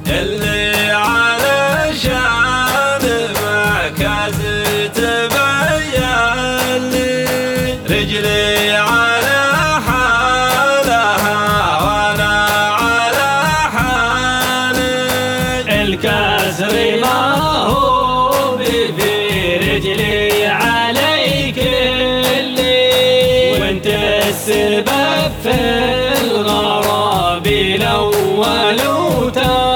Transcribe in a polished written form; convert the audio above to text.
اللي علشان معكاس تبين لي رجلي على حالها وانا على حالي. الكسر ما هو في رجلي عليك اللي وانت السبب في الغراب الاول وتاني.